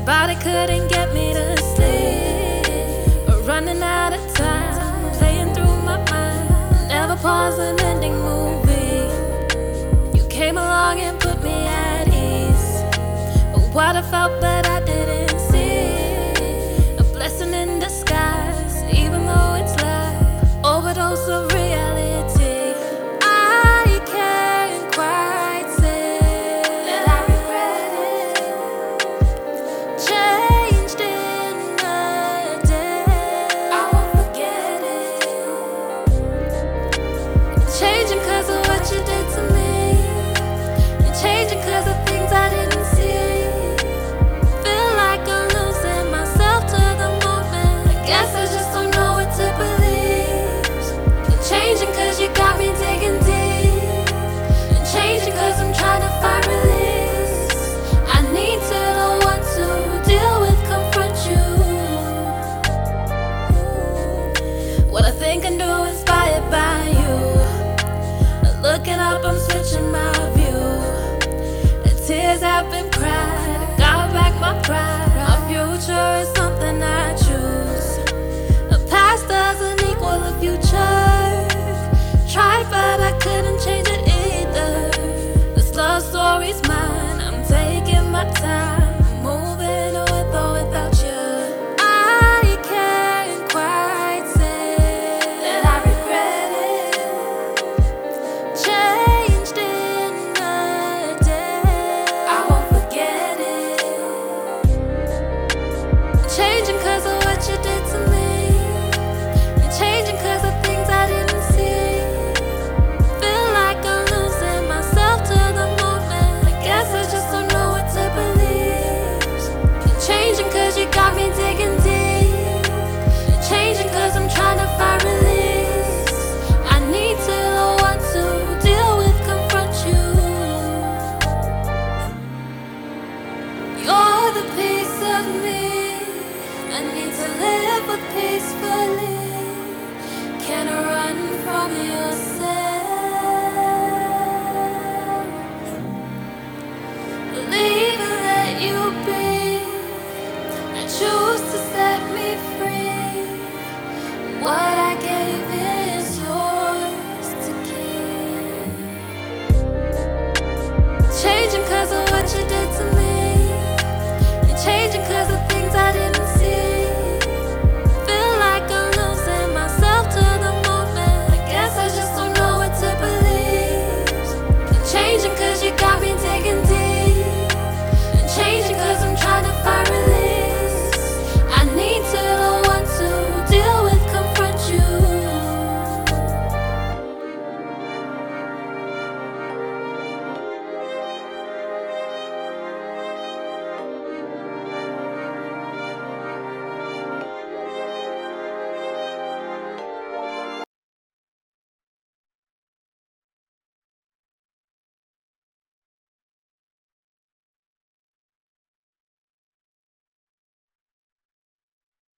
body couldn't get me to sleep. But running out of time, playing through my mind. Never pause an ending movie. You came along and put me at ease. But what I felt but I didn't see. A blessing in disguise, even though it's like overdose of reality. I can't quite say that I regret it. Changed in a day, I won't forget it. Changing 'cause of what you did to me. And changing 'cause of things I didn't see. Feel like I'm losing myself to the moment. I guess I just don't know what to believe. And changing 'cause you got me digging deep. And changing 'cause I'm trying to find release. I need to know what to deal with, confront you. What I think and do inspired by you. Looking up, I'm switching my view. The tears have been cried, I got back my pride. Our future is something I choose. The past doesn't equal the future. Tried but I couldn't change it either. This love story's mine, I'm taking my time.